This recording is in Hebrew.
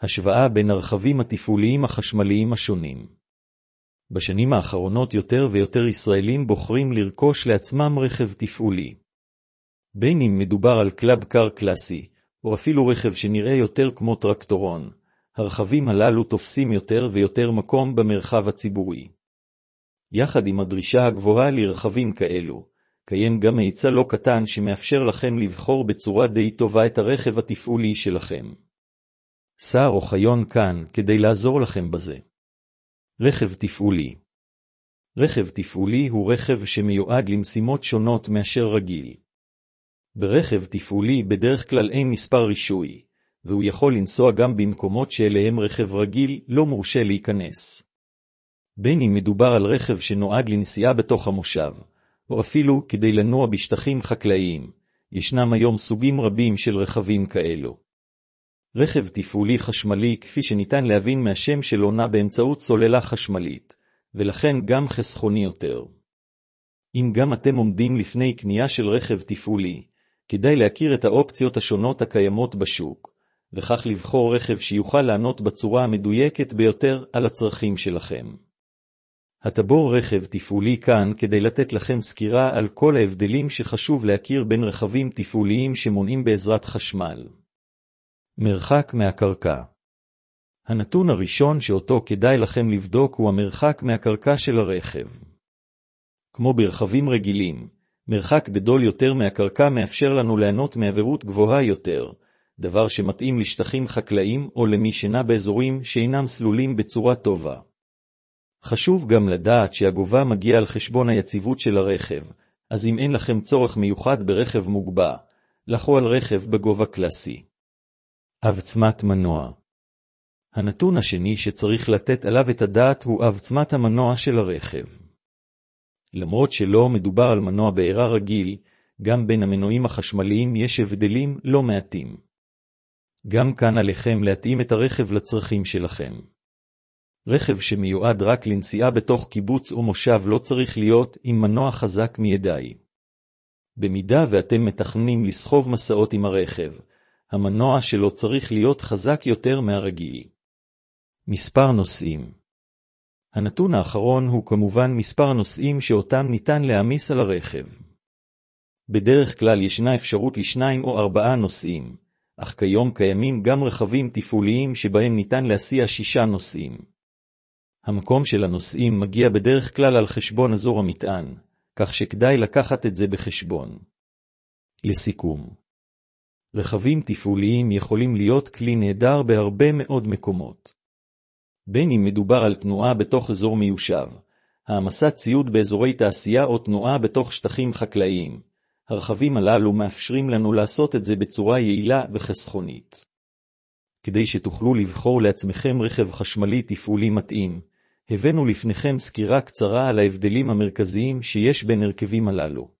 השוואה בין הרכבים התפעוליים החשמליים השונים. בשנים האחרונות יותר ויותר ישראלים בוחרים לרכוש לעצמם רכב תפעולי. בין אם מדובר על קלאב קאר קלאסי, או אפילו רכב שנראה יותר כמו טרקטורון, הרכבים הללו תופסים יותר ויותר מקום במרחב הציבורי. יחד עם הדרישה הגבוהה לרכבים כאלו, קיים גם היצע לא קטן שמאפשר לכם לבחור בצורה די טובה את הרכב התפעולי שלכם. שר אוחיון כאן כדי לעזור לכם בזה. רכב תפעולי. רכב תפעולי הוא רכב שמיועד למשימות שונות מאשר רגיל. ברכב תפעולי בדרך כלל אין מספר רישוי, והוא יכול לנסוע גם במקומות שאליהם רכב רגיל לא מורשה להיכנס. בין אם מדובר על רכב שנועד לנסיעה בתוך המושב, או אפילו כדי לנוע בשטחים חקלאיים, ישנם היום סוגים רבים של רכבים כאלו. רכב תפעולי חשמלי כפי שניתן להבין מהשם שלו נע באמצעות סוללה חשמלית, ולכן גם חסכוני יותר. אם גם אתם עומדים לפני קנייה של רכב תפעולי, כדאי להכיר את האופציות השונות הקיימות בשוק, וכך לבחור רכב שיוכל לענות בצורה המדויקת ביותר על הצרכים שלכם. הטבור רכב תפעולי כאן כדי לתת לכם סקירה על כל ההבדלים שחשוב להכיר בין רכבים תפעוליים שמונעים בעזרת חשמל. מרחק מהקרקע. הנתון הראשון שאותו כדאי לכם לבדוק הוא המרחק מהקרקע של הרכב. כמו ברכבים רגילים, מרחק גדול יותר מהקרקע מאפשר לנו לענות מעבירות גבוהה יותר, דבר שמתאים לשטחים חקלאיים או למי שנע באזורים שאינם סלולים בצורה טובה. חשוב גם לדעת שהגובה מגיע על חשבון היציבות של הרכב, אז אם אין לכם צורך מיוחד ברכב מוגבע, לכו על רכב בגובה קלאסי. עוצמת מנוע. הנתון השני שצריך לתת עליו את הדעת הוא עוצמת המנוע של הרכב. למרות שלא מדובר על מנוע בעירה רגיל, גם בין המנועים החשמליים יש הבדלים לא מעטים. גם כאן עליכם להתאים את הרכב לצרכים שלכם. רכב שמיועד רק לנסיעה בתוך קיבוץ או מושב לא צריך להיות עם מנוע חזק מידי. במידה ואתם מתכננים לסחוב מסעות עם הרכב, המנוע שלו צריך להיות חזק יותר מהרגיל. מספר נוסעים. הנתון האחרון הוא כמובן מספר נוסעים שאותם ניתן להעמיס על הרכב. בדרך כלל ישנה אפשרות ל2 או 4 נוסעים, אך כיום קיימים גם רכבים תפעוליים שבהם ניתן להסיע 6 נוסעים. המקום של הנוסעים מגיע בדרך כלל על חשבון אזור המטען, כך שכדאי לקחת את זה בחשבון. לסיכום, רכבים תפעוליים יכולים להיות כלי נהדר בהרבה מאוד מקומות. בין אם מדובר על תנועה בתוך אזור מיושב, העמסת ציוד באזורי תעשייה או תנועה בתוך שטחים חקלאיים, הרכבים הללו מאפשרים לנו לעשות את זה בצורה יעילה וחסכונית. כדי שתוכלו לבחור לעצמכם רכב חשמלי תפעולי מתאים, הבאנו לפניכם סקירה קצרה על ההבדלים המרכזיים שיש בין הרכבים הללו.